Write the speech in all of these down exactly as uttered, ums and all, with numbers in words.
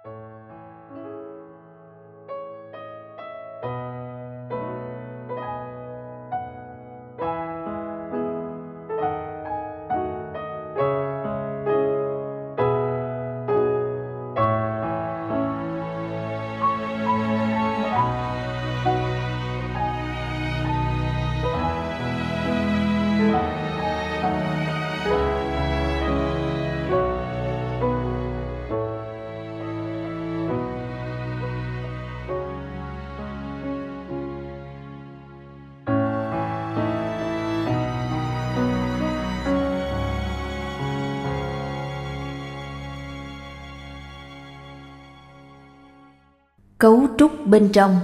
Cấu trúc bên trong.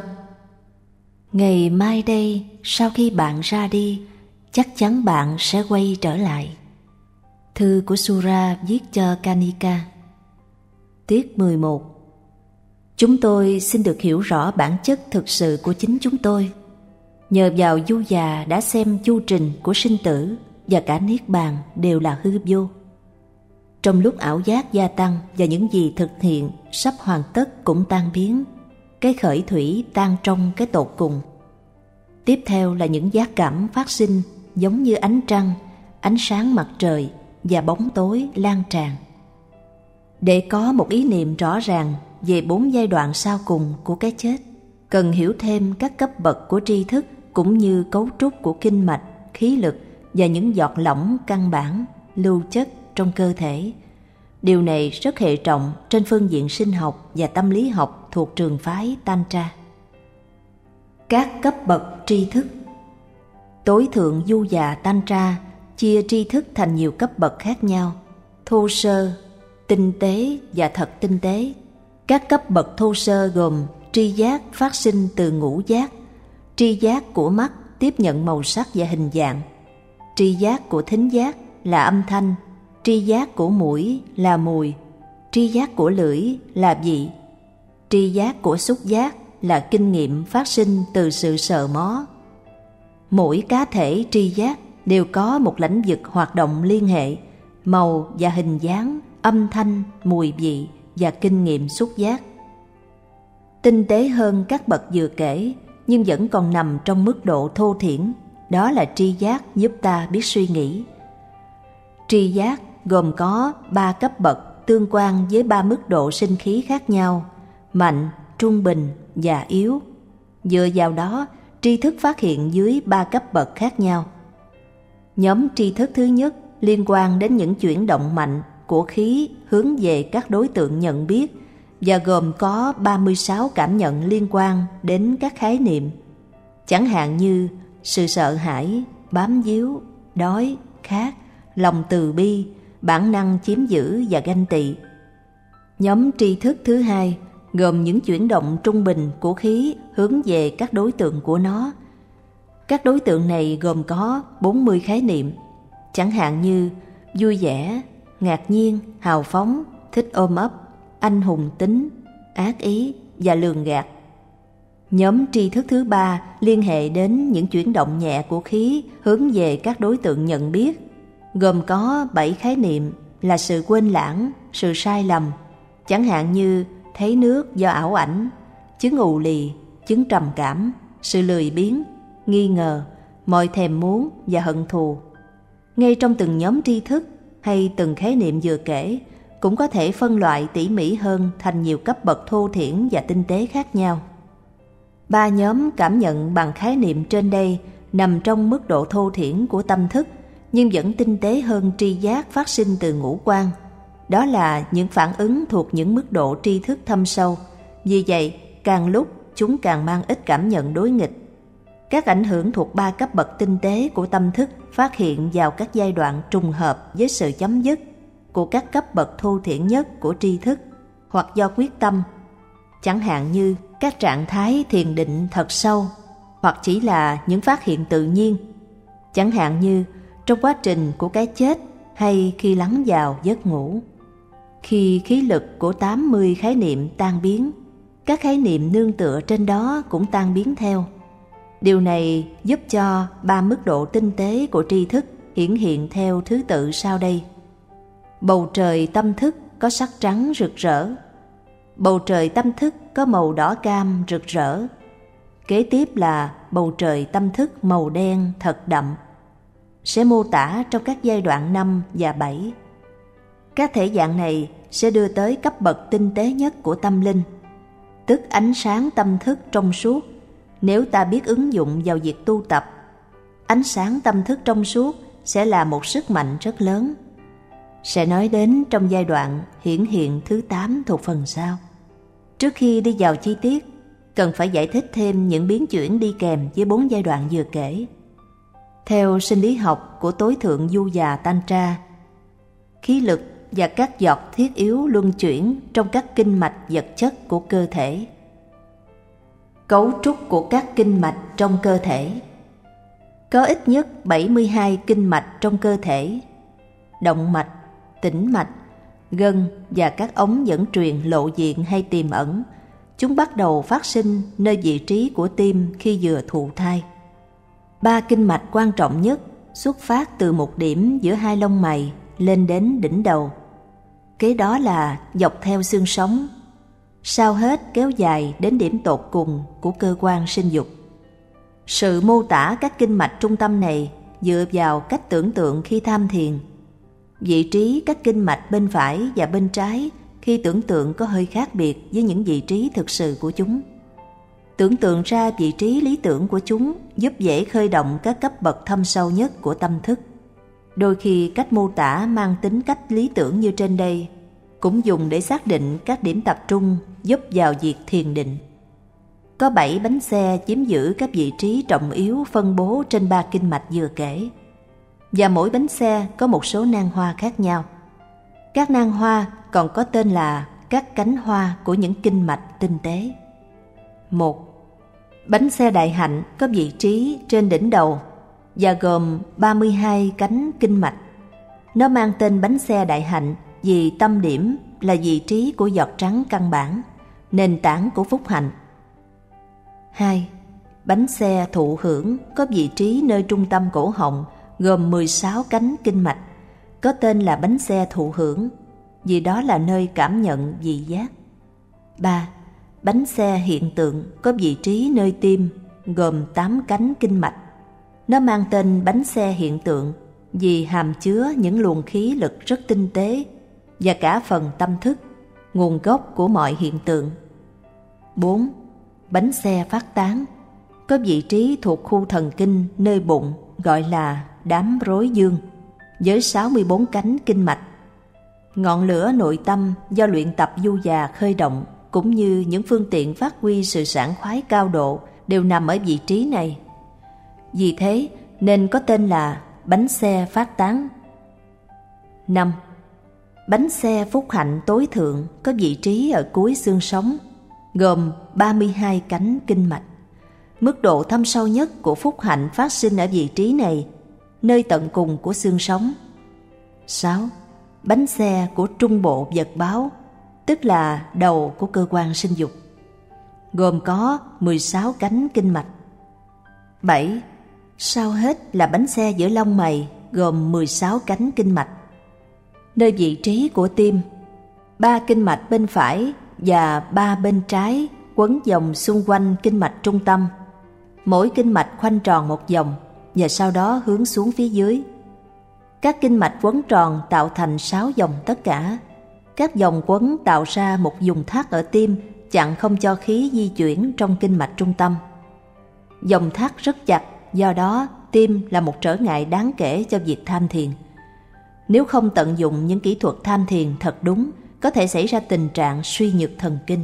Ngày mai đây, sau khi bạn ra đi, chắc chắn bạn sẽ quay trở lại. Thư của Sura viết cho Kanika. Tiết mười một. Chúng tôi xin được hiểu rõ bản chất thực sự của chính chúng tôi. Nhờ vào du già đã xem chu trình của sinh tử và cả niết bàn đều là hư vô. Trong lúc ảo giác gia tăng và những gì thực hiện sắp hoàn tất cũng tan biến, cái khởi thủy tan trong cái tột cùng. Tiếp theo là những giác cảm phát sinh giống như ánh trăng, ánh sáng mặt trời và bóng tối lan tràn. Để có một ý niệm rõ ràng về bốn giai đoạn sau cùng của cái chết, cần hiểu thêm các cấp bậc của tri thức cũng như cấu trúc của kinh mạch, khí lực và những giọt lỏng căn bản, lưu chất trong cơ thể. Điều này rất hệ trọng trên phương diện sinh học và tâm lý học thuộc trường phái Tantra. Các cấp bậc tri thức. Tối thượng du già Tantra chia tri thức thành nhiều cấp bậc khác nhau: thô sơ, tinh tế và thật tinh tế. Các cấp bậc thô sơ gồm tri giác phát sinh từ ngũ giác, tri giác của mắt tiếp nhận màu sắc và hình dạng, tri giác của thính giác là âm thanh, tri giác của mũi là mùi, tri giác của lưỡi là vị, tri giác của xúc giác là kinh nghiệm phát sinh từ sự sờ mó. Mỗi cá thể tri giác đều có một lĩnh vực hoạt động liên hệ, màu và hình dáng, âm thanh, mùi vị và kinh nghiệm xúc giác. Tinh tế hơn các bậc vừa kể nhưng vẫn còn nằm trong mức độ thô thiển, đó là tri giác giúp ta biết suy nghĩ. Tri giác gồm có ba cấp bậc tương quan với ba mức độ sinh khí khác nhau: mạnh, trung bình và yếu. Dựa vào đó, tri thức phát hiện dưới ba cấp bậc khác nhau. Nhóm tri thức thứ nhất liên quan đến những chuyển động mạnh của khí hướng về các đối tượng nhận biết và gồm có ba mươi sáu cảm nhận liên quan đến các khái niệm, chẳng hạn như sự sợ hãi, bám víu, đói, khát, lòng từ bi, bản năng chiếm giữ và ganh tị. Nhóm tri thức thứ hai gồm những chuyển động trung bình của khí hướng về các đối tượng của nó. Các đối tượng này gồm có bốn mươi khái niệm, chẳng hạn như vui vẻ, ngạc nhiên, hào phóng, thích ôm ấp, anh hùng tính, ác ý và lường gạt. Nhóm tri thức thứ ba liên hệ đến những chuyển động nhẹ của khí hướng về các đối tượng nhận biết, gồm có bảy khái niệm là sự quên lãng, sự sai lầm, chẳng hạn như thấy nước do ảo ảnh, chứng ù lì, chứng trầm cảm, sự lười biếng, nghi ngờ, mọi thèm muốn và hận thù. Ngay trong từng nhóm tri thức hay từng khái niệm vừa kể cũng có thể phân loại tỉ mỉ hơn thành nhiều cấp bậc thô thiển và tinh tế khác nhau. Ba nhóm cảm nhận bằng khái niệm trên đây nằm trong mức độ thô thiển của tâm thức nhưng vẫn tinh tế hơn tri giác phát sinh từ ngũ quan. Đó là những phản ứng thuộc những mức độ tri thức thâm sâu. Vì vậy, càng lúc chúng càng mang ít cảm nhận đối nghịch. Các ảnh hưởng thuộc ba cấp bậc tinh tế của tâm thức phát hiện vào các giai đoạn trùng hợp với sự chấm dứt của các cấp bậc thô thiển nhất của tri thức, hoặc do quyết tâm, chẳng hạn như các trạng thái thiền định thật sâu, hoặc chỉ là những phát hiện tự nhiên, chẳng hạn như trong quá trình của cái chết hay khi lắng vào giấc ngủ. Khi khí lực của tám mươi khái niệm tan biến, các khái niệm nương tựa trên đó cũng tan biến theo. Điều này giúp cho ba mức độ tinh tế của tri thức hiển hiện theo thứ tự sau đây. Bầu trời tâm thức có sắc trắng rực rỡ. bầu trời tâm thức có màu đỏ cam rực rỡ. Kế tiếp là bầu trời tâm thức màu đen thật đậm, sẽ mô tả trong các giai đoạn năm và bảy. Các thể dạng này sẽ đưa tới cấp bậc tinh tế nhất của tâm linh, tức ánh sáng tâm thức trong suốt. Nếu ta biết ứng dụng vào việc tu tập, ánh sáng tâm thức trong suốt sẽ là một sức mạnh rất lớn. Sẽ nói đến trong giai đoạn hiển hiện thứ tám thuộc phần sau. Trước khi đi vào chi tiết, cần phải giải thích thêm những biến chuyển đi kèm với bốn giai đoạn vừa kể. Theo sinh lý học của tối thượng Du Già Tantra, khí lực và các giọt thiết yếu luân chuyển trong các kinh mạch vật chất của cơ thể. Cấu trúc của các kinh mạch trong cơ thể. Có ít nhất bảy mươi hai kinh mạch trong cơ thể: động mạch, tĩnh mạch, gân và các ống dẫn truyền lộ diện hay tiềm ẩn. Chúng bắt đầu phát sinh nơi vị trí của tim khi vừa thụ thai. Ba kinh mạch quan trọng nhất xuất phát từ một điểm giữa hai lông mày lên đến đỉnh đầu. Kế đó là dọc theo xương sống, sau hết kéo dài đến điểm tột cùng của cơ quan sinh dục. Sự mô tả các kinh mạch trung tâm này dựa vào cách tưởng tượng khi tham thiền. Vị trí các kinh mạch bên phải và bên trái khi tưởng tượng có hơi khác biệt với những vị trí thực sự của chúng. Tưởng tượng ra vị trí lý tưởng của chúng giúp dễ khơi động các cấp bậc thâm sâu nhất của tâm thức. Đôi khi cách mô tả mang tính cách lý tưởng như trên đây cũng dùng để xác định các điểm tập trung giúp vào việc thiền định. Có bảy bánh xe chiếm giữ các vị trí trọng yếu phân bố trên ba kinh mạch vừa kể, và mỗi bánh xe có một số nang hoa khác nhau. Các nang hoa còn có tên là các cánh hoa của những kinh mạch tinh tế. Một. Bánh xe đại hạnh có vị trí trên đỉnh đầu và gồm ba mươi hai cánh kinh mạch. Nó mang tên bánh xe đại hạnh vì tâm điểm là vị trí của giọt trắng căn bản, nền tảng của phúc hạnh. Hai. Bánh xe thụ hưởng có vị trí nơi trung tâm cổ họng, gồm mười sáu cánh kinh mạch, có tên là bánh xe thụ hưởng vì đó là nơi cảm nhận vị giác. Ba. Bánh xe hiện tượng có vị trí nơi tim, gồm tám cánh kinh mạch. Nó mang tên bánh xe hiện tượng vì hàm chứa những luồng khí lực rất tinh tế và cả phần tâm thức, nguồn gốc của mọi hiện tượng. Bốn. Bánh xe phát tán có vị trí thuộc khu thần kinh nơi bụng, gọi là đám rối dương, với sáu mươi bốn cánh kinh mạch. Ngọn lửa nội tâm do luyện tập du già khơi động, cũng như những phương tiện phát huy sự sảng khoái cao độ đều nằm ở vị trí này. Vì thế nên có tên là bánh xe phát tán. Năm. Bánh xe phúc hạnh tối thượng có vị trí ở cuối xương sống, gồm ba mươi hai cánh kinh mạch. Mức độ thâm sâu nhất của phúc hạnh phát sinh ở vị trí này, nơi tận cùng của xương sống. Sáu. Bánh xe của trung bộ vật báo, tức là đầu của cơ quan sinh dục, gồm có mười sáu cánh kinh mạch. Bảy. Sau hết là bánh xe giữa lông mày, gồm mười sáu cánh kinh mạch. Nơi vị trí của tim, ba kinh mạch bên phải và ba bên trái quấn vòng xung quanh kinh mạch trung tâm. Mỗi kinh mạch khoanh tròn một vòng và sau đó hướng xuống phía dưới. Các kinh mạch quấn tròn tạo thành sáu vòng tất cả. Các vòng quấn tạo ra một vùng thắt ở tim, chặn không cho khí di chuyển trong kinh mạch trung tâm. Vòng thắt rất chặt, do đó tim là một trở ngại đáng kể cho việc tham thiền. Nếu không tận dụng những kỹ thuật tham thiền thật đúng, có thể xảy ra tình trạng suy nhược thần kinh.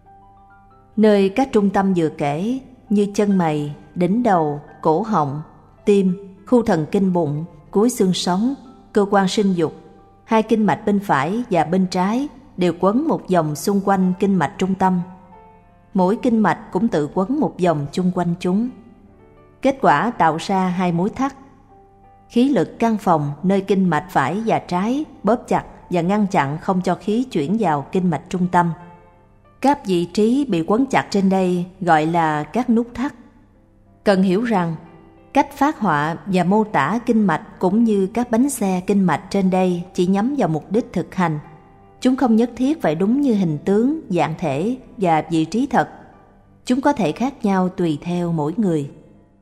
Nơi các trung tâm vừa kể như chân mày, đỉnh đầu, cổ họng, tim, khu thần kinh bụng, cuối xương sống, cơ quan sinh dục, hai kinh mạch bên phải và bên trái đều quấn một vòng xung quanh kinh mạch trung tâm. Mỗi kinh mạch cũng tự quấn một vòng chung quanh chúng. Kết quả tạo ra hai mối thắt. Khí lực căn phòng nơi kinh mạch phải và trái bóp chặt và ngăn chặn không cho khí chuyển vào kinh mạch trung tâm. Các vị trí bị quấn chặt trên đây gọi là các nút thắt. Cần hiểu rằng cách phát họa và mô tả kinh mạch cũng như các bánh xe kinh mạch trên đây chỉ nhắm vào mục đích thực hành. Chúng không nhất thiết phải đúng như hình tướng, dạng thể và vị trí thật. Chúng có thể khác nhau tùy theo mỗi người.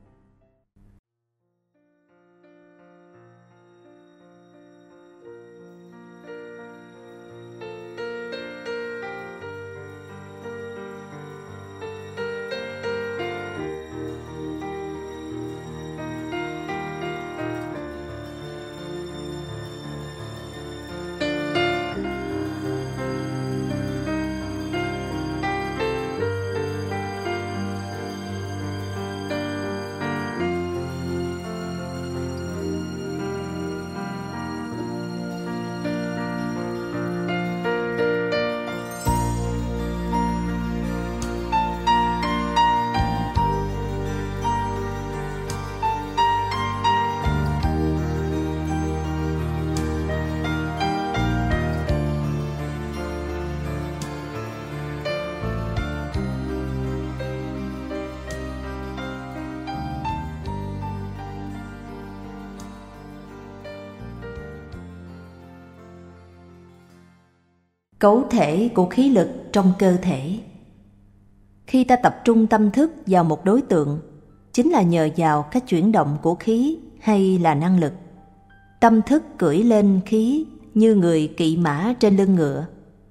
Cấu thể của khí lực trong cơ thể. Khi ta tập trung tâm thức vào một đối tượng, chính là nhờ vào các chuyển động của khí hay là năng lực. Tâm thức cưỡi lên khí như người kỵ mã trên lưng ngựa.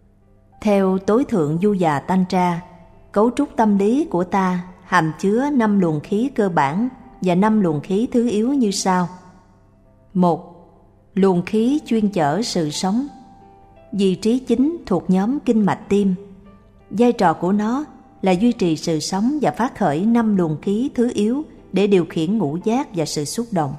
Theo tối thượng Du Già Tantra, cấu trúc tâm lý của ta hàm chứa năm luồng khí cơ bản và năm luồng khí thứ yếu như sau. Một. Luồng khí chuyên chở sự sống. Vị trí chính thuộc nhóm kinh mạch tim. Vai trò của nó là duy trì sự sống và phát khởi năm luồng khí thứ yếu để điều khiển ngũ giác và sự xúc động.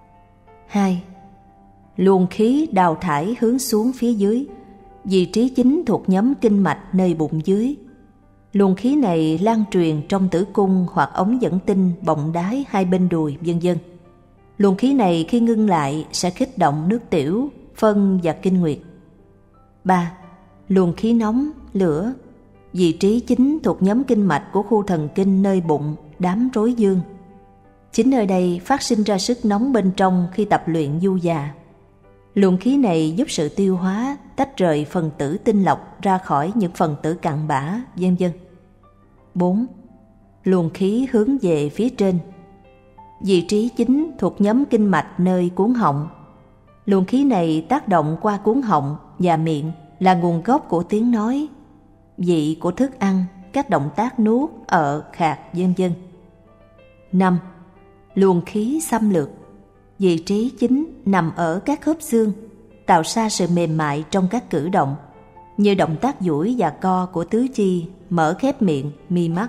Hai. Luồng khí đào thải hướng xuống phía dưới. Vị trí chính thuộc nhóm kinh mạch nơi bụng dưới. Luồng khí này lan truyền trong tử cung hoặc ống dẫn tinh, bọng đái hai bên đùi, vân vân. Luồng khí này khi ngưng lại sẽ kích động nước tiểu, phân và kinh nguyệt. Ba. Luồng khí nóng, lửa. Vị trí chính thuộc nhóm kinh mạch của khu thần kinh nơi bụng, đám rối dương. Chính nơi đây phát sinh ra sức nóng bên trong khi tập luyện du già. Luồng khí này giúp sự tiêu hóa, tách rời phần tử tinh lọc ra khỏi những phần tử cặn bã, vân vân. Bốn. Luồng khí hướng về phía trên. Vị trí chính thuộc nhóm kinh mạch nơi cuống họng. Luồng khí này tác động qua cuống họng và miệng, là nguồn gốc của tiếng nói, vị của thức ăn, các động tác nuốt, ợ, khạc, vân vân. Năm. Luồng khí xâm lược. Vị trí chính nằm ở các khớp xương, tạo ra sự mềm mại trong các cử động, như động tác duỗi và co của tứ chi, mở khép miệng, mi mắt.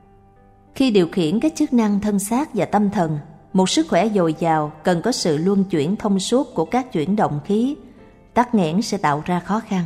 Khi điều khiển các chức năng thân xác và tâm thần, một sức khỏe dồi dào cần có sự luân chuyển thông suốt của các chuyển động khí, tắc nghẽn sẽ tạo ra khó khăn.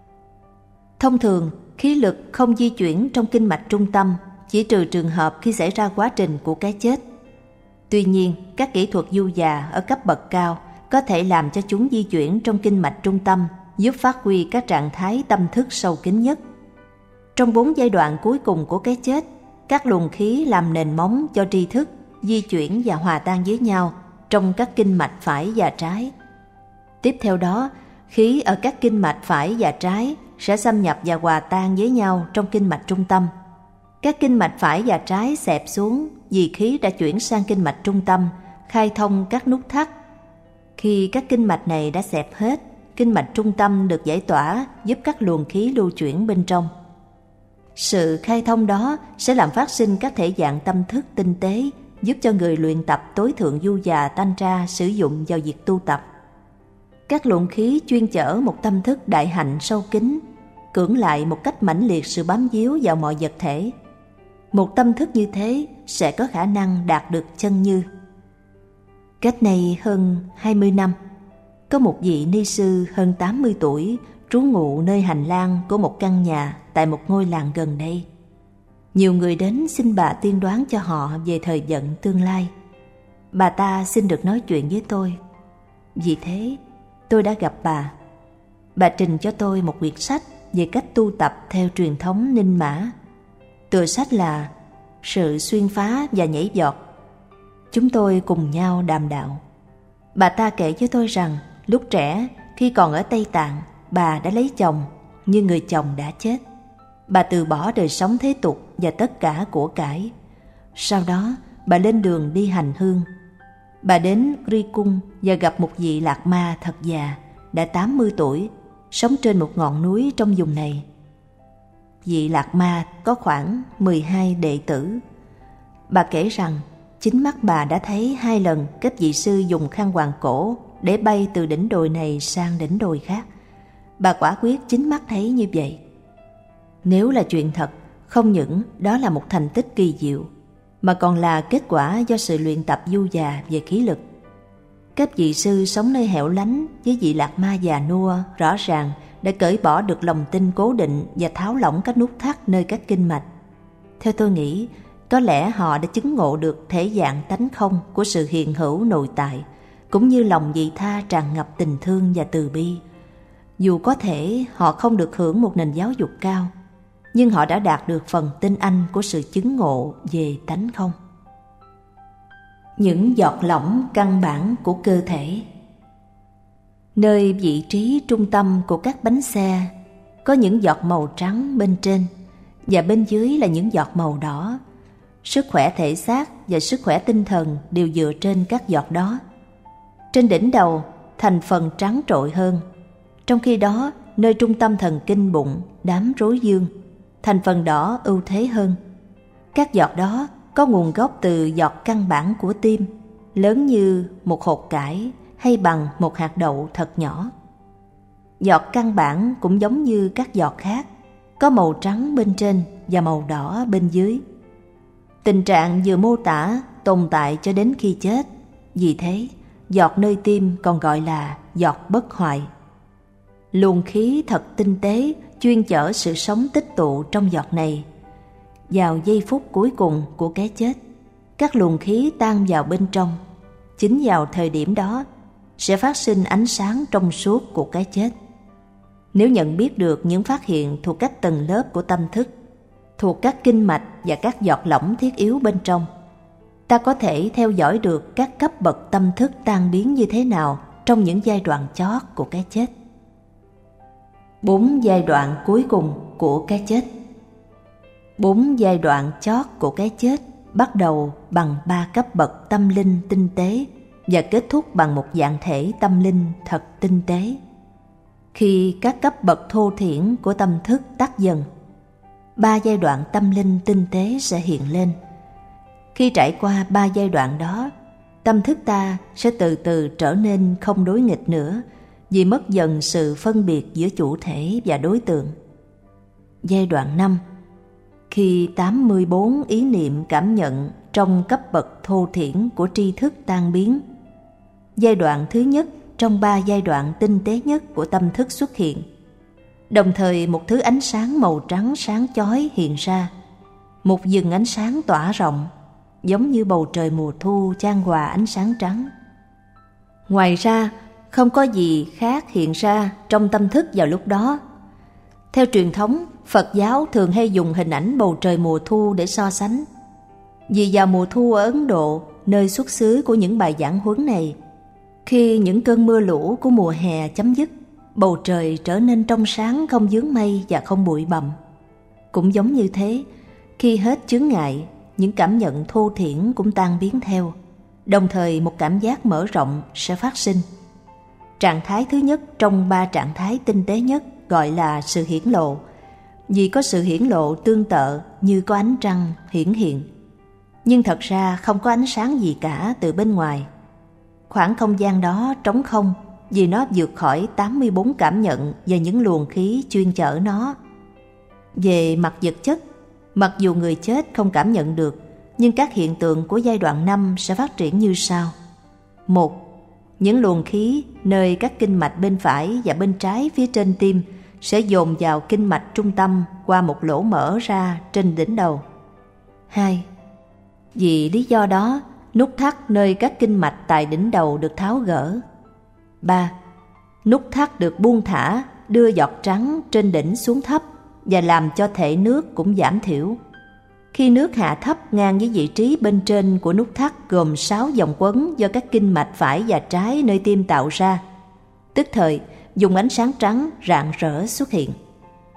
Thông thường, khí lực không di chuyển trong kinh mạch trung tâm, chỉ trừ trường hợp khi xảy ra quá trình của cái chết. Tuy nhiên, các kỹ thuật du già ở cấp bậc cao có thể làm cho chúng di chuyển trong kinh mạch trung tâm, giúp phát huy các trạng thái tâm thức sâu kín nhất. Trong bốn giai đoạn cuối cùng của cái chết, các luồng khí làm nền móng cho tri thức di chuyển và hòa tan với nhau trong các kinh mạch phải và trái. Tiếp theo đó, khí ở các kinh mạch phải và trái sẽ xâm nhập và hòa tan với nhau trong kinh mạch trung tâm. Các kinh mạch phải và trái xẹp xuống vì khí đã chuyển sang kinh mạch trung tâm, khai thông các nút thắt. Khi các kinh mạch này đã xẹp hết, kinh mạch trung tâm được giải tỏa, giúp các luồng khí lưu chuyển bên trong. Sự khai thông đó sẽ làm phát sinh các thể dạng tâm thức tinh tế, giúp cho người luyện tập tối thượng du già Tantra sử dụng vào việc tu tập. Các luồng khí chuyên chở một tâm thức đại hạnh sâu kín, cưỡng lại một cách mãnh liệt sự bám víu vào mọi vật thể. Một tâm thức như thế sẽ có khả năng đạt được chân như. Cách này hơn hai mươi năm, có một vị ni sư hơn tám mươi tuổi trú ngụ nơi hành lang của một căn nhà tại một ngôi làng gần đây. Nhiều người đến xin bà tiên đoán cho họ về thời vận tương lai. Bà ta xin được nói chuyện với tôi. Vì thế, tôi đã gặp bà. Bà trình cho tôi một quyển sách về cách tu tập theo truyền thống Ninh Mã. Tựa sách là Sự xuyên phá và nhảy giọt. Chúng tôi cùng nhau đàm đạo. Bà ta kể với tôi rằng lúc trẻ, khi còn ở Tây Tạng, bà đã lấy chồng như người chồng đã chết. Bà từ bỏ đời sống thế tục và tất cả của cải. Sau đó, bà lên đường đi hành hương. Bà đến Ri Cung và gặp một vị lạc ma thật già, đã tám mươi tuổi, sống trên một ngọn núi trong vùng này. Vị lạc ma có khoảng mười hai đệ tử. Bà kể rằng chính mắt bà đã thấy hai lần các vị sư dùng khăn quàng cổ để bay từ đỉnh đồi này sang đỉnh đồi khác. Bà quả quyết chính mắt thấy như vậy. Nếu là chuyện thật, không những đó là một thành tích kỳ diệu, mà còn là kết quả do sự luyện tập du già về khí lực. Các vị sư sống nơi hẻo lánh với vị lạc ma già nua rõ ràng đã cởi bỏ được lòng tin cố định và tháo lỏng các nút thắt nơi các kinh mạch. Theo tôi nghĩ, có lẽ họ đã chứng ngộ được thể dạng tánh không của sự hiện hữu nội tại, cũng như lòng vị tha tràn ngập tình thương và từ bi. Dù có thể họ không được hưởng một nền giáo dục cao, nhưng họ đã đạt được phần tinh anh của sự chứng ngộ về tánh không. Những giọt lỏng căn bản của cơ thể. Nơi vị trí trung tâm của các bánh xe có những giọt màu trắng bên trên, và bên dưới là những giọt màu đỏ. Sức khỏe thể xác và sức khỏe tinh thần đều dựa trên các giọt đó. Trên đỉnh đầu, thành phần trắng trội hơn. Trong khi đó, nơi trung tâm thần kinh bụng, đám rối dương, thành phần đỏ ưu thế hơn. Các giọt đó có nguồn gốc từ giọt căn bản của tim, lớn như một hột cải hay bằng một hạt đậu thật nhỏ. Giọt căn bản cũng giống như các giọt khác, có màu trắng bên trên và màu đỏ bên dưới. Tình trạng vừa mô tả tồn tại cho đến khi chết, vì thế giọt nơi tim còn gọi là giọt bất hoại. Luồng khí thật tinh tế chuyên chở sự sống tích tụ trong giọt này. Vào giây phút cuối cùng của cái chết, các luồng khí tan vào bên trong. Chính vào thời điểm đó sẽ phát sinh ánh sáng trong suốt của cái chết. Nếu nhận biết được những phát hiện thuộc các tầng lớp của tâm thức, thuộc các kinh mạch và các giọt lỏng thiết yếu bên trong, ta có thể theo dõi được các cấp bậc tâm thức tan biến như thế nào trong những giai đoạn chót của cái chết. Bốn giai đoạn cuối cùng của cái chết. Bốn giai đoạn chót của cái chết bắt đầu bằng ba cấp bậc tâm linh tinh tế và kết thúc bằng một dạng thể tâm linh thật tinh tế. Khi các cấp bậc thô thiển của tâm thức tắt dần, ba giai đoạn tâm linh tinh tế sẽ hiện lên. Khi trải qua ba giai đoạn đó, tâm thức ta sẽ từ từ trở nên không đối nghịch nữa, vì mất dần sự phân biệt giữa chủ thể và đối tượng. Giai đoạn năm. Khi tám mươi bốn ý niệm cảm nhận trong cấp bậc thô thiển của tri thức tan biến, giai đoạn thứ nhất trong ba giai đoạn tinh tế nhất của tâm thức xuất hiện. Đồng thời một thứ ánh sáng màu trắng sáng chói hiện ra, một vầng ánh sáng tỏa rộng, giống như bầu trời mùa thu chan hòa ánh sáng trắng. Ngoài ra, không có gì khác hiện ra trong tâm thức vào lúc đó. Theo truyền thống, Phật giáo thường hay dùng hình ảnh bầu trời mùa thu để so sánh. Vì vào mùa thu ở Ấn Độ, nơi xuất xứ của những bài giảng huấn này, khi những cơn mưa lũ của mùa hè chấm dứt, bầu trời trở nên trong sáng, không vướng mây và không bụi bặm. Cũng giống như thế, khi hết chướng ngại, những cảm nhận thô thiển cũng tan biến theo. Đồng thời một cảm giác mở rộng sẽ phát sinh. Trạng thái thứ nhất trong ba trạng thái tinh tế nhất gọi là sự hiển lộ, vì có sự hiển lộ tương tự như có ánh trăng hiển hiện. Nhưng thật ra không có ánh sáng gì cả từ bên ngoài. Khoảng không gian đó trống không vì nó vượt khỏi tám mươi bốn cảm nhận và những luồng khí chuyên chở nó. Về mặt vật chất, mặc dù người chết không cảm nhận được, nhưng các hiện tượng của giai đoạn năm sẽ phát triển như sau. Một. Những luồng khí nơi các kinh mạch bên phải và bên trái phía trên tim sẽ dồn vào kinh mạch trung tâm qua một lỗ mở ra trên đỉnh đầu. Hai. Vì lý do đó, nút thắt nơi các kinh mạch tại đỉnh đầu được tháo gỡ. Ba. Nút thắt được buông thả, đưa giọt trắng trên đỉnh xuống thấp và làm cho thể nước cũng giảm thiểu. Khi nước hạ thấp ngang với vị trí bên trên của nút thắt gồm sáu vòng quấn do các kinh mạch phải và trái nơi tim tạo ra, tức thời dùng ánh sáng trắng rạng rỡ xuất hiện.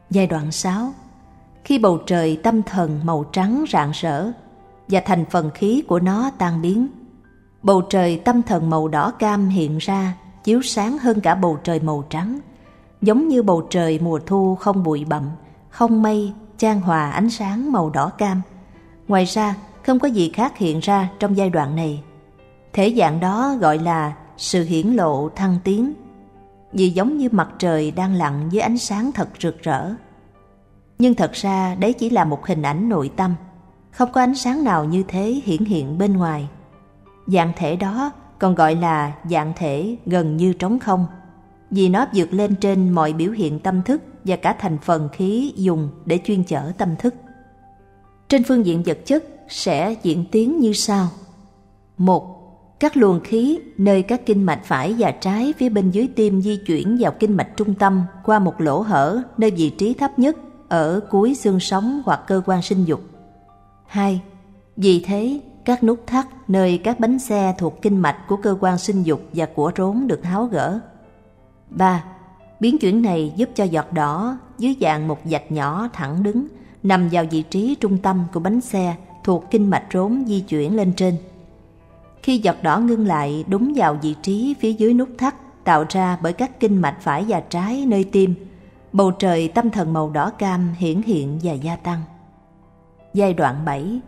Giai đoạn sáu. Khi bầu trời tâm thần màu trắng rạng rỡ và thành phần khí của nó tan biến, bầu trời tâm thần màu đỏ cam hiện ra, chiếu sáng hơn cả bầu trời màu trắng, giống như bầu trời mùa thu không bụi bặm, không mây, chan hòa ánh sáng màu đỏ cam. Ngoài ra, không có gì khác hiện ra trong giai đoạn này. Thể dạng đó gọi là sự hiển lộ thăng tiến, vì giống như mặt trời đang lặn với ánh sáng thật rực rỡ. Nhưng thật ra đấy chỉ là một hình ảnh nội tâm, không có ánh sáng nào như thế hiển hiện bên ngoài. Dạng thể đó còn gọi là dạng thể gần như trống không, vì nó vượt lên trên mọi biểu hiện tâm thức và cả thành phần khí dùng để chuyên chở tâm thức. Trên phương diện vật chất sẽ diễn tiến như sau. Một. Các luồng khí nơi các kinh mạch phải và trái phía bên dưới tim di chuyển vào kinh mạch trung tâm qua một lỗ hở nơi vị trí thấp nhất ở cuối xương sống hoặc cơ quan sinh dục. Hai. Vì thế, các nút thắt nơi các bánh xe thuộc kinh mạch của cơ quan sinh dục và của rốn được tháo gỡ. Ba. Biến chuyển này giúp cho giọt đỏ dưới dạng một vạch nhỏ thẳng đứng nằm vào vị trí trung tâm của bánh xe thuộc kinh mạch rốn di chuyển lên trên. Khi giọt đỏ ngưng lại đúng vào vị trí phía dưới nút thắt tạo ra bởi các kinh mạch phải và trái nơi tim, bầu trời tâm thần màu đỏ cam hiển hiện và gia tăng. Giai đoạn bảy.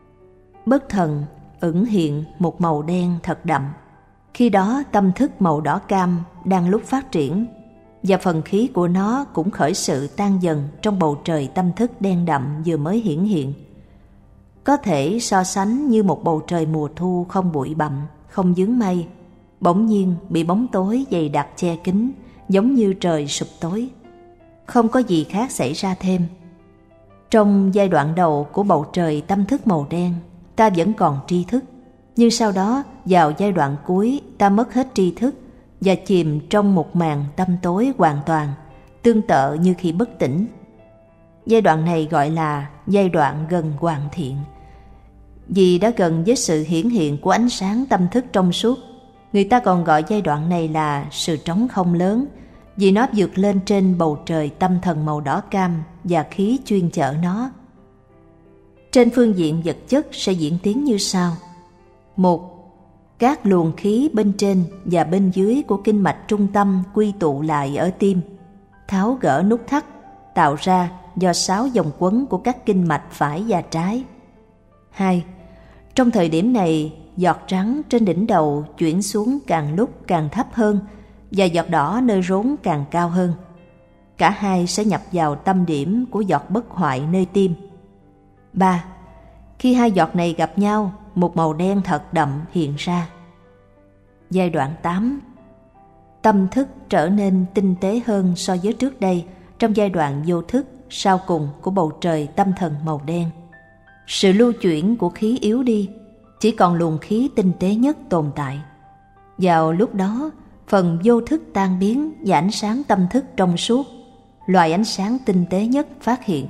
Bất thần ẩn hiện một màu đen thật đậm. Khi đó tâm thức màu đỏ cam đang lúc phát triển, và phần khí của nó cũng khởi sự tan dần trong bầu trời tâm thức đen đậm vừa mới hiển hiện. Có thể so sánh như một bầu trời mùa thu không bụi bặm, không vướng mây, bỗng nhiên bị bóng tối dày đặc che kín, giống như trời sụp tối. Không có gì khác xảy ra thêm. Trong giai đoạn đầu của bầu trời tâm thức màu đen, ta vẫn còn tri thức, nhưng sau đó vào giai đoạn cuối ta mất hết tri thức và chìm trong một màn tâm tối hoàn toàn, tương tự như khi bất tỉnh. Giai đoạn này gọi là giai đoạn gần hoàn thiện. Vì đã gần với sự hiển hiện của ánh sáng tâm thức trong suốt, người ta còn gọi giai đoạn này là sự trống không lớn, vì nó vượt lên trên bầu trời tâm thần màu đỏ cam và khí chuyên chở nó. Trên phương diện vật chất sẽ diễn tiến như sau. Một. Các luồng khí bên trên và bên dưới của kinh mạch trung tâm quy tụ lại ở tim, tháo gỡ nút thắt tạo ra do sáu vòng quấn của các kinh mạch phải và trái. Hai. Trong thời điểm này, giọt trắng trên đỉnh đầu chuyển xuống càng lúc càng thấp hơn và giọt đỏ nơi rốn càng cao hơn. Cả hai sẽ nhập vào tâm điểm của giọt bất hoại nơi tim. Ba. Khi hai giọt này gặp nhau, một màu đen thật đậm hiện ra. Giai đoạn tám. Tâm thức trở nên tinh tế hơn so với trước đây trong giai đoạn vô thức sau cùng của bầu trời tâm thần màu đen. Sự lưu chuyển của khí yếu đi, chỉ còn luồng khí tinh tế nhất tồn tại. Vào lúc đó, phần vô thức tan biến và ánh sáng tâm thức trong suốt, loại ánh sáng tinh tế nhất phát hiện.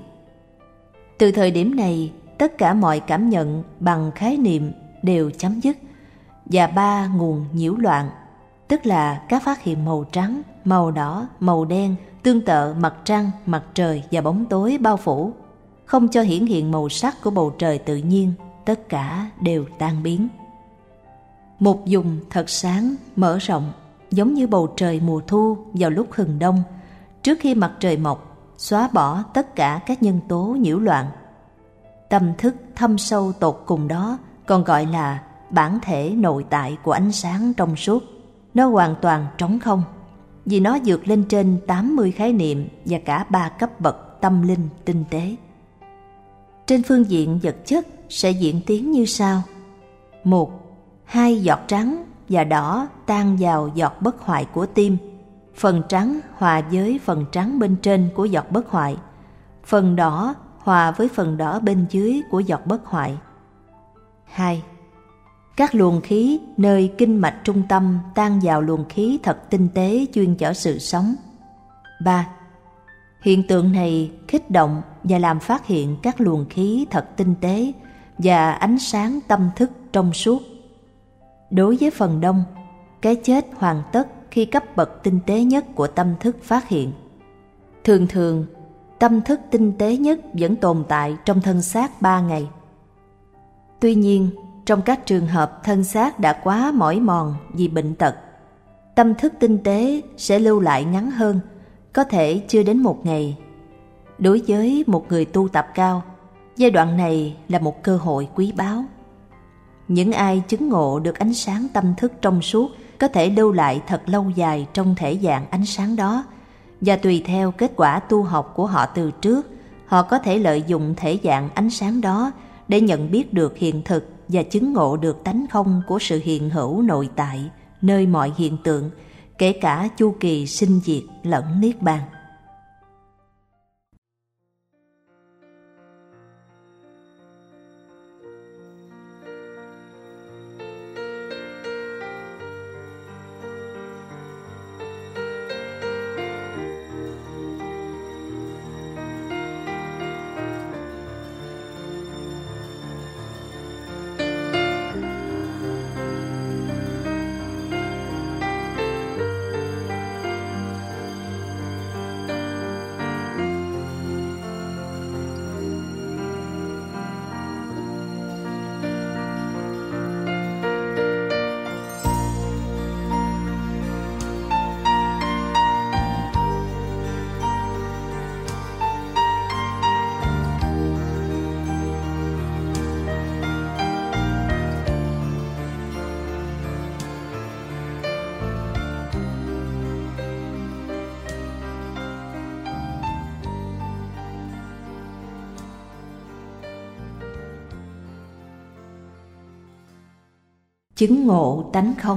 Từ thời điểm này, tất cả mọi cảm nhận bằng khái niệm đều chấm dứt, và ba nguồn nhiễu loạn, tức là các phát hiện màu trắng, màu đỏ, màu đen, tương tự mặt trăng, mặt trời và bóng tối bao phủ, không cho hiển hiện màu sắc của bầu trời tự nhiên, tất cả đều tan biến. Một vùng thật sáng, mở rộng, giống như bầu trời mùa thu vào lúc hừng đông, trước khi mặt trời mọc, xóa bỏ tất cả các nhân tố nhiễu loạn. Tâm thức thâm sâu tột cùng đó còn gọi là bản thể nội tại của ánh sáng trong suốt. Nó hoàn toàn trống không, vì nó vượt lên trên tám mươi khái niệm và cả ba cấp bậc tâm linh tinh tế. Trên phương diện vật chất sẽ diễn tiến như sau. Một. Hai giọt trắng và đỏ tan vào giọt bất hoại của tim. Phần trắng hòa với phần trắng bên trên của giọt bất hoại. Phần đỏ hòa với phần đỏ bên dưới của giọt bất hoại. Hai. Các luồng khí nơi kinh mạch trung tâm tan vào luồng khí thật tinh tế chuyên chở sự sống. Ba. Hiện tượng này kích động và làm phát hiện các luồng khí thật tinh tế và ánh sáng tâm thức trong suốt. Đối với phần đông, cái chết hoàn tất khi cấp bậc tinh tế nhất của tâm thức phát hiện. Thường thường, tâm thức tinh tế nhất vẫn tồn tại trong thân xác ba ngày. Tuy nhiên, trong các trường hợp thân xác đã quá mỏi mòn vì bệnh tật, tâm thức tinh tế sẽ lưu lại ngắn hơn, có thể chưa đến một ngày. Đối với một người tu tập cao, giai đoạn này là một cơ hội quý báu. Những ai chứng ngộ được ánh sáng tâm thức trong suốt có thể lưu lại thật lâu dài trong thể dạng ánh sáng đó, và tùy theo kết quả tu học của họ từ trước, họ có thể lợi dụng thể dạng ánh sáng đó để nhận biết được hiện thực và chứng ngộ được tánh không của sự hiện hữu nội tại nơi mọi hiện tượng, kể cả chu kỳ sinh diệt lẫn niết bàn. Chứng ngộ tánh không.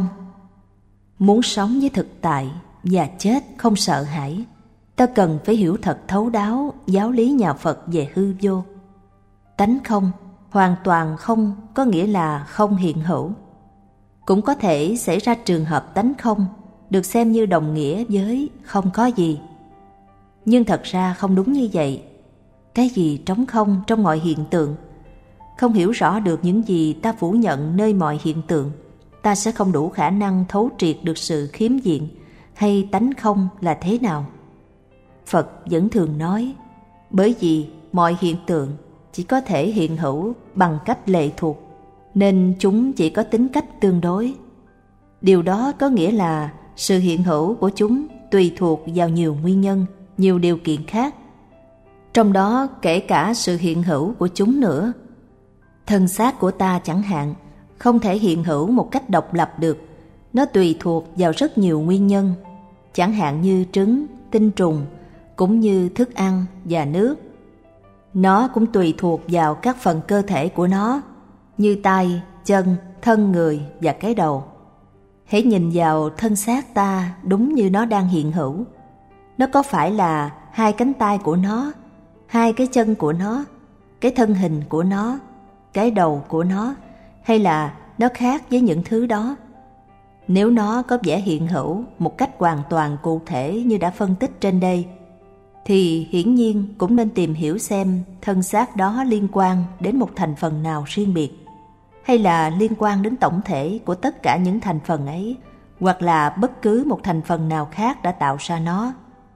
Muốn sống với thực tại và chết không sợ hãi, ta cần phải hiểu thật thấu đáo giáo lý nhà Phật về hư vô. Tánh không, hoàn toàn không có nghĩa là không hiện hữu. Cũng có thể xảy ra trường hợp tánh không được xem như đồng nghĩa với không có gì. Nhưng thật ra không đúng như vậy. Cái gì trống không trong mọi hiện tượng? Không hiểu rõ được những gì ta phủ nhận nơi mọi hiện tượng, ta sẽ không đủ khả năng thấu triệt được sự khiếm diện hay tánh không là thế nào. Phật vẫn thường nói, bởi vì mọi hiện tượng chỉ có thể hiện hữu bằng cách lệ thuộc, nên chúng chỉ có tính cách tương đối. Điều đó có nghĩa là sự hiện hữu của chúng tùy thuộc vào nhiều nguyên nhân, nhiều điều kiện khác, trong đó kể cả sự hiện hữu của chúng nữa. Thân xác của ta chẳng hạn không thể hiện hữu một cách độc lập được, nó tùy thuộc vào rất nhiều nguyên nhân, chẳng hạn như trứng, tinh trùng, cũng như thức ăn và nước. Nó cũng tùy thuộc vào các phần cơ thể của nó, như tay, chân, thân người và cái đầu. Hãy nhìn vào thân xác ta đúng như nó đang hiện hữu. Nó có phải là hai cánh tay của nó, hai cái chân của nó, cái thân hình của nó, cái đầu của nó, hay là nó khác với những thứ đó? Nếu nó có vẻ hiện hữu một cách hoàn toàn cụ thể như đã phân tích trên đây, thì hiển nhiên cũng nên tìm hiểu xem thân xác đó liên quan đến một thành phần nào riêng biệt, hay là liên quan đến tổng thể của tất cả những thành phần ấy, hoặc là bất cứ một thành phần nào khác đã tạo ra nó.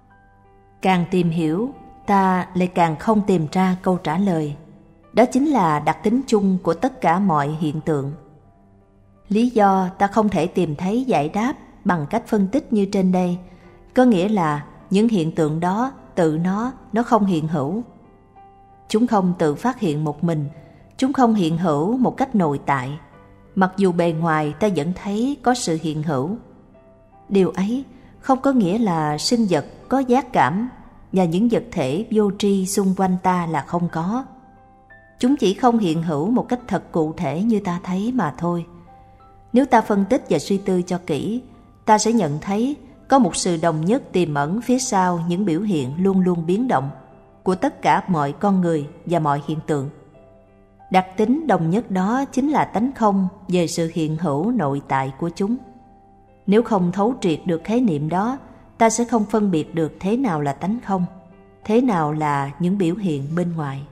Càng tìm hiểu, ta lại càng không tìm ra câu trả lời. Đó chính là đặc tính chung của tất cả mọi hiện tượng. Lý do ta không thể tìm thấy giải đáp bằng cách phân tích như trên đây, có nghĩa là những hiện tượng đó tự nó, nó không hiện hữu. Chúng không tự phát hiện một mình, chúng không hiện hữu một cách nội tại, mặc dù bề ngoài ta vẫn thấy có sự hiện hữu. Điều ấy không có nghĩa là sinh vật có giác cảm và những vật thể vô tri xung quanh ta là không có. Chúng chỉ không hiện hữu một cách thật cụ thể như ta thấy mà thôi. Nếu ta phân tích và suy tư cho kỹ, ta sẽ nhận thấy có một sự đồng nhất tiềm ẩn phía sau những biểu hiện luôn luôn biến động của tất cả mọi con người và mọi hiện tượng. Đặc tính đồng nhất đó chính là tánh không về sự hiện hữu nội tại của chúng. Nếu không thấu triệt được khái niệm đó, ta sẽ không phân biệt được thế nào là tánh không, thế nào là những biểu hiện bên ngoài.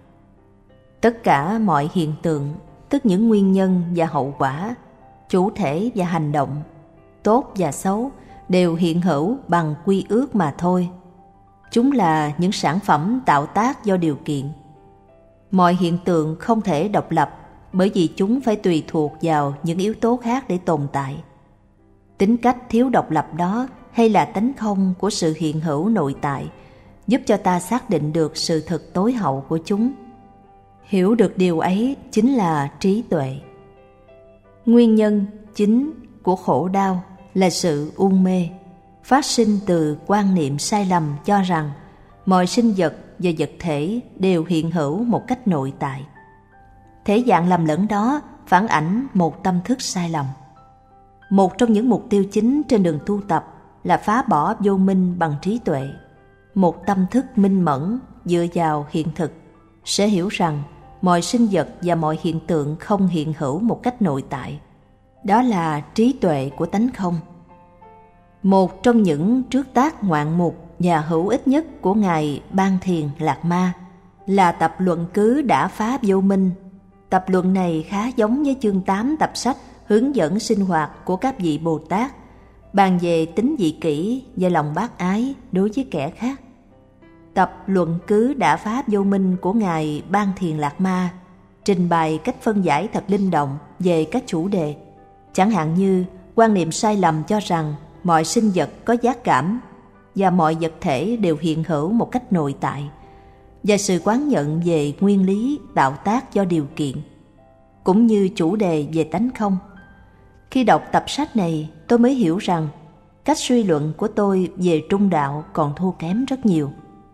Tất cả mọi hiện tượng, tức những nguyên nhân và hậu quả, chủ thể và hành động, tốt và xấu, đều hiện hữu bằng quy ước mà thôi. Chúng là những sản phẩm tạo tác do điều kiện. Mọi hiện tượng không thể độc lập bởi vì chúng phải tùy thuộc vào những yếu tố khác để tồn tại. Tính cách thiếu độc lập đó hay là tánh không của sự hiện hữu nội tại giúp cho ta xác định được sự thực tối hậu của chúng. Hiểu được điều ấy chính là trí tuệ. Nguyên nhân chính của khổ đau là sự u mê, phát sinh từ quan niệm sai lầm cho rằng mọi sinh vật và vật thể đều hiện hữu một cách nội tại. Thể dạng lầm lẫn đó phản ảnh một tâm thức sai lầm. Một trong những mục tiêu chính trên đường tu tập là phá bỏ vô minh bằng trí tuệ. Một tâm thức minh mẫn dựa vào hiện thực sẽ hiểu rằng mọi sinh vật và mọi hiện tượng không hiện hữu một cách nội tại. Đó là trí tuệ của tánh không. Một trong những trước tác ngoạn mục và hữu ích nhất của Ngài Ban Thiền Lạc Ma là tập luận cứ đã phá vô minh. Tập luận này khá giống với chương tám tập sách hướng dẫn sinh hoạt của các vị Bồ Tát, bàn về tính vị kỷ và lòng bác ái đối với kẻ khác. Tập luận cứ đã phá vô minh của Ngài Ban Thiền Lạc Ma trình bày cách phân giải thật linh động về các chủ đề, chẳng hạn như quan niệm sai lầm cho rằng mọi sinh vật có giác cảm và mọi vật thể đều hiện hữu một cách nội tại, và sự quán nhận về nguyên lý tạo tác do điều kiện, cũng như chủ đề về tánh không. Khi đọc tập sách này, tôi mới hiểu rằng cách suy luận của tôi về trung đạo còn thua kém rất nhiều.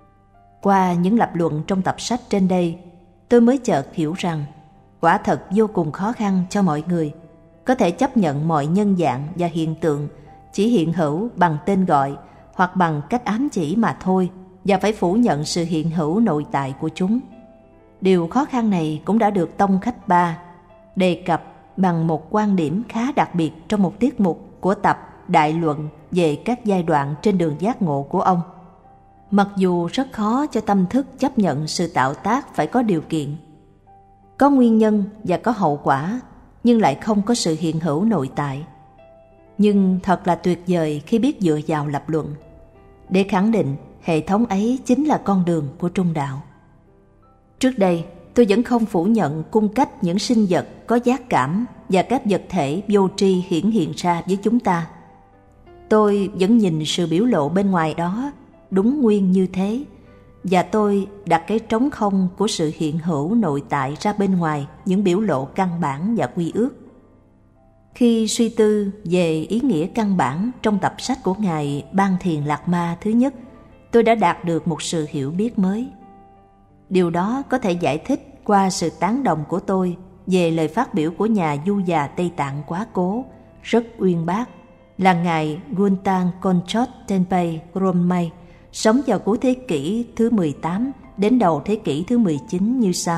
Qua những lập luận trong tập sách trên đây, tôi mới chợt hiểu rằng quả thật vô cùng khó khăn cho mọi người có thể chấp nhận mọi nhân dạng và hiện tượng chỉ hiện hữu bằng tên gọi hoặc bằng cách ám chỉ mà thôi, và phải phủ nhận sự hiện hữu nội tại của chúng. Điều khó khăn này cũng đã được Tông Khách Ba đề cập bằng một quan điểm khá đặc biệt trong một tiết mục của tập Đại luận về các giai đoạn trên đường giác ngộ của ông. Mặc dù rất khó cho tâm thức chấp nhận sự tạo tác phải có điều kiện, có nguyên nhân và có hậu quả, nhưng lại không có sự hiện hữu nội tại. Nhưng thật là tuyệt vời khi biết dựa vào lập luận để khẳng định hệ thống ấy chính là con đường của trung đạo. Trước đây, tôi vẫn không phủ nhận cung cách những sinh vật có giác cảm và các vật thể vô tri hiển hiện ra với chúng ta. Tôi vẫn nhìn sự biểu lộ bên ngoài đó đúng nguyên như thế, và tôi đặt cái trống không của sự hiện hữu nội tại ra bên ngoài những biểu lộ căn bản và quy ước. Khi suy tư về ý nghĩa căn bản trong tập sách của Ngài Ban Thiền Lạc Ma thứ nhất, tôi đã đạt được một sự hiểu biết mới. Điều đó có thể giải thích qua sự tán đồng của tôi về lời phát biểu của nhà du già Tây Tạng quá cố, rất uyên bác, là Ngài Guntan Konchot Tenpai Gromay, sống vào cuối thế kỷ thứ mười tám đến đầu thế kỷ thứ mười chín như sau.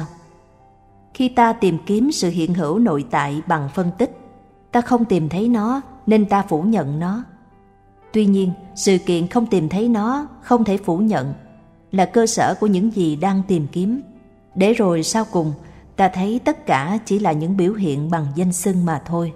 Khi ta tìm kiếm sự hiện hữu nội tại bằng phân tích, ta không tìm thấy nó nên ta phủ nhận nó. Tuy nhiên, sự kiện không tìm thấy nó, không thể phủ nhận, là cơ sở của những gì đang tìm kiếm. Để rồi sau cùng, ta thấy tất cả chỉ là những biểu hiện bằng danh xưng mà thôi.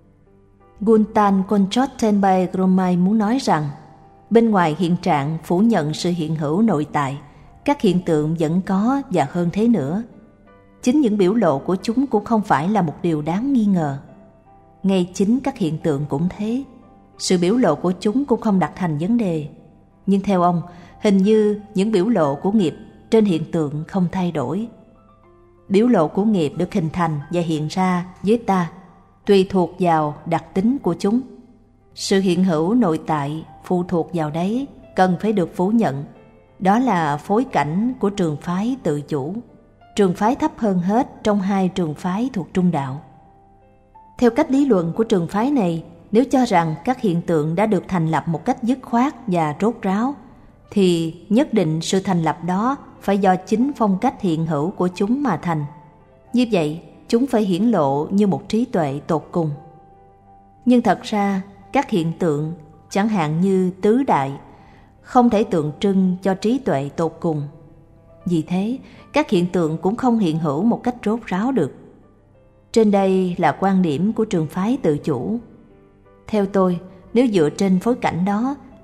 Guntan Konchot Tenpai Gromay muốn nói rằng, bên ngoài hiện trạng phủ nhận sự hiện hữu nội tại, các hiện tượng vẫn có và hơn thế nữa. Chính những biểu lộ của chúng cũng không phải là một điều đáng nghi ngờ. Ngay chính các hiện tượng cũng thế. Sự biểu lộ của chúng cũng không đặt thành vấn đề. Nhưng theo ông, hình như những biểu lộ của nghiệp trên hiện tượng không thay đổi. Biểu lộ của nghiệp được hình thành và hiện ra với ta tùy thuộc vào đặc tính của chúng. Sự hiện hữu nội tại phụ thuộc vào đấy cần phải được phủ nhận. Đó là phối cảnh của trường phái tự chủ, trường phái thấp hơn hết trong hai trường phái thuộc trung đạo. Theo cách lý luận của trường phái này, nếu cho rằng các hiện tượng đã được thành lập một cách dứt khoát và rốt ráo, thì nhất định sự thành lập đó phải do chính phong cách hiện hữu của chúng mà thành. Như vậy, chúng phải hiển lộ như một trí tuệ tột cùng. Nhưng thật ra, các hiện tượng, chẳng hạn như tứ đại, không thể tượng trưng cho trí tuệ tột cùng. Vì thế, các hiện tượng cũng không hiện hữu một cách rốt ráo được. Trên đây là quan điểm của trường phái tự chủ. Theo tôi, nếu dựa trên phối cảnh đó,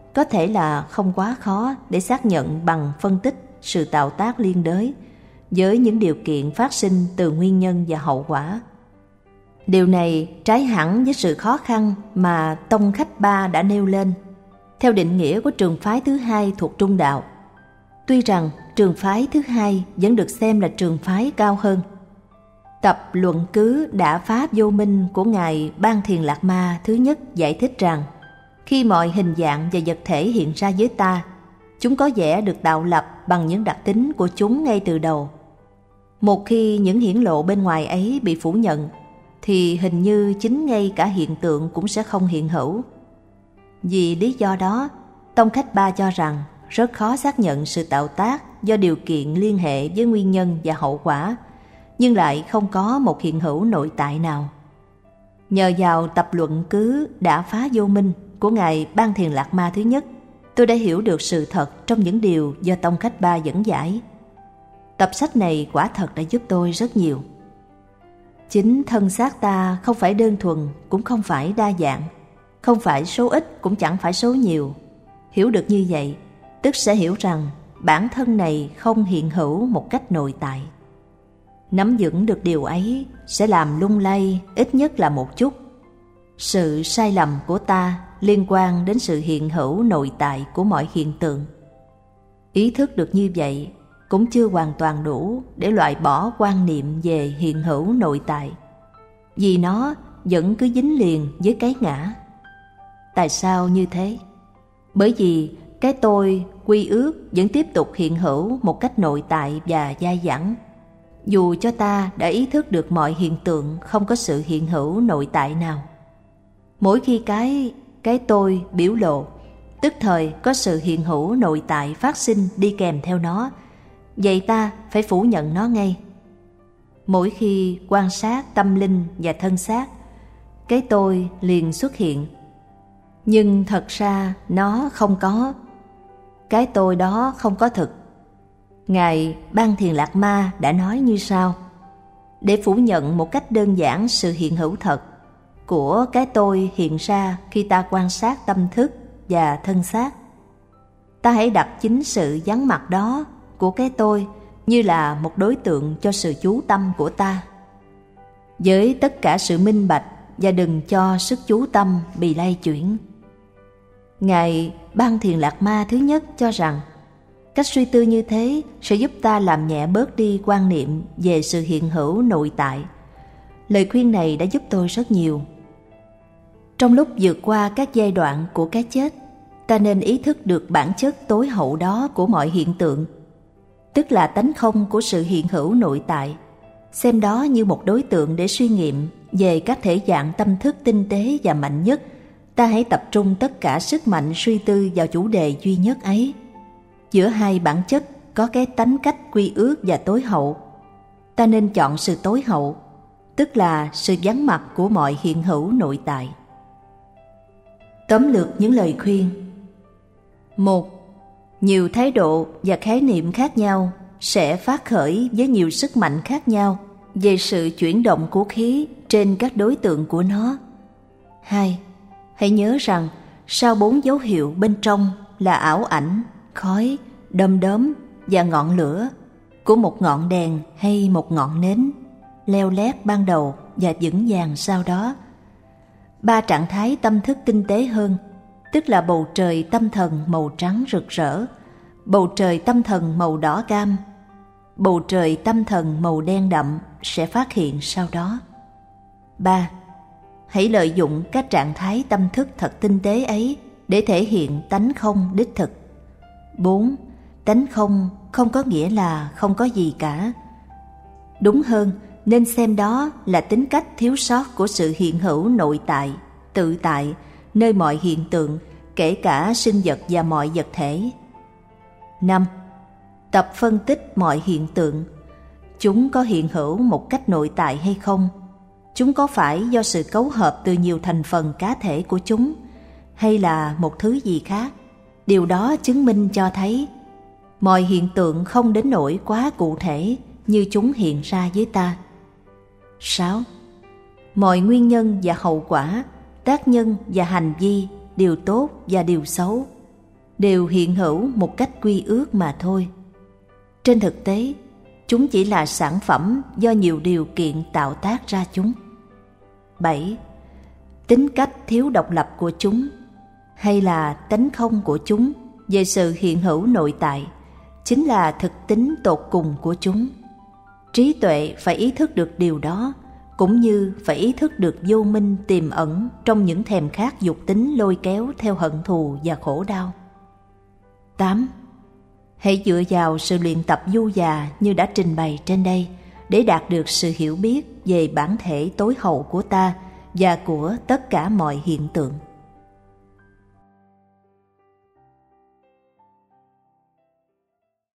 có thể là không quá khó để xác nhận bằng phân tích sự tạo tác liên đới với những điều kiện phát sinh từ nguyên nhân và hậu quả. Điều này trái hẳn với sự khó khăn mà Tông Khách Ba đã nêu lên theo định nghĩa của trường phái thứ hai thuộc Trung Đạo. Tuy rằng trường phái thứ hai vẫn được xem là trường phái cao hơn. Tập luận cứ Đả Phá Vô Minh của Ngài Ban Thiền Lạc Ma thứ nhất giải thích rằng khi mọi hình dạng và vật thể hiện ra với ta, chúng có vẻ được tạo lập bằng những đặc tính của chúng ngay từ đầu. Một khi những hiển lộ bên ngoài ấy bị phủ nhận, thì hình như chính ngay cả hiện tượng cũng sẽ không hiện hữu. Vì lý do đó, Tông Khách Ba cho rằng rất khó xác nhận sự tạo tác do điều kiện liên hệ với nguyên nhân và hậu quả, nhưng lại không có một hiện hữu nội tại nào. Nhờ vào tập luận cứ Đả Phá Vô Minh của Ngài Ban Thiền Lạc Ma thứ nhất, tôi đã hiểu được sự thật trong những điều do Tông Khách Ba dẫn giải. Tập sách này quả thật đã giúp tôi rất nhiều. Chính thân xác ta không phải đơn thuần, cũng không phải đa dạng, không phải số ít cũng chẳng phải số nhiều. Hiểu được như vậy, tức sẽ hiểu rằng bản thân này không hiện hữu một cách nội tại. Nắm vững được điều ấy sẽ làm lung lay ít nhất là một chút sự sai lầm của ta liên quan đến sự hiện hữu nội tại của mọi hiện tượng. Ý thức được như vậy cũng chưa hoàn toàn đủ để loại bỏ quan niệm về hiện hữu nội tại, vì nó vẫn cứ dính liền với cái ngã. Tại sao như thế? Bởi vì cái tôi quy ước vẫn tiếp tục hiện hữu một cách nội tại và dai dẳng, dù cho ta đã ý thức được mọi hiện tượng không có sự hiện hữu nội tại nào. Mỗi khi cái cái tôi biểu lộ, tức thời có sự hiện hữu nội tại phát sinh đi kèm theo nó, vậy ta phải phủ nhận nó ngay. Mỗi khi quan sát tâm linh và thân xác, cái tôi liền xuất hiện, nhưng thật ra nó không có. Cái tôi đó không có thực. Ngài Ban Thiền Lạc Ma đã nói như sau: để phủ nhận một cách đơn giản sự hiện hữu thật của cái tôi hiện ra khi ta quan sát tâm thức và thân xác, ta hãy đặt chính sự vắng mặt đó của cái tôi như là một đối tượng cho sự chú tâm của ta, với tất cả sự minh bạch, và đừng cho sức chú tâm bị lay chuyển. Ngài Ban Thiền Lạc Ma thứ nhất cho rằng cách suy tư như thế sẽ giúp ta làm nhẹ bớt đi quan niệm về sự hiện hữu nội tại. Lời khuyên này đã giúp tôi rất nhiều. Trong lúc vượt qua các giai đoạn của cái chết, ta nên ý thức được bản chất tối hậu đó của mọi hiện tượng, tức là tánh không của sự hiện hữu nội tại. Xem đó như một đối tượng để suy nghiệm về các thể dạng tâm thức tinh tế và mạnh nhất. Ta hãy tập trung tất cả sức mạnh suy tư vào chủ đề duy nhất ấy. Giữa hai bản chất có cái tánh cách quy ước và tối hậu. Ta nên chọn sự tối hậu, tức là sự vắng mặt của mọi hiện hữu nội tại. Tóm lược những lời khuyên. Một. Nhiều thái độ và khái niệm khác nhau sẽ phát khởi với nhiều sức mạnh khác nhau về sự chuyển động của khí trên các đối tượng của nó. Hai. Hãy nhớ rằng sau bốn dấu hiệu bên trong là ảo ảnh, khói, đom đóm và ngọn lửa của một ngọn đèn hay một ngọn nến, leo lét ban đầu và vững vàng sau đó. Ba trạng thái tâm thức tinh tế hơn, tức là bầu trời tâm thần màu trắng rực rỡ, bầu trời tâm thần màu đỏ cam, bầu trời tâm thần màu đen đậm sẽ phát hiện sau đó. Ba. Hãy lợi dụng các trạng thái tâm thức thật tinh tế ấy để thể hiện tánh không đích thực. Bốn. Tánh không không có nghĩa là không có gì cả. Đúng hơn, nên xem đó là tính cách thiếu sót của sự hiện hữu nội tại, tự tại, nơi mọi hiện tượng, kể cả sinh vật và mọi vật thể. Năm. Tập phân tích mọi hiện tượng. Chúng có hiện hữu một cách nội tại hay không? Chúng có phải do sự cấu hợp từ nhiều thành phần cá thể của chúng, hay là một thứ gì khác? Điều đó chứng minh cho thấy mọi hiện tượng không đến nỗi quá cụ thể như chúng hiện ra với ta. Sáu. Mọi nguyên nhân và hậu quả, tác nhân và hành vi, điều tốt và điều xấu, đều hiện hữu một cách quy ước mà thôi. Trên thực tế, chúng chỉ là sản phẩm do nhiều điều kiện tạo tác ra chúng. bảy. Tính cách thiếu độc lập của chúng, hay là tánh không của chúng về sự hiện hữu nội tại, chính là thực tính tột cùng của chúng. Trí tuệ phải ý thức được điều đó, cũng như phải ý thức được vô minh tiềm ẩn trong những thèm khát dục tính lôi kéo theo hận thù và khổ đau. tám. Hãy dựa vào sự luyện tập du già như đã trình bày trên đây để đạt được sự hiểu biết về bản thể tối hậu của ta và của tất cả mọi hiện tượng.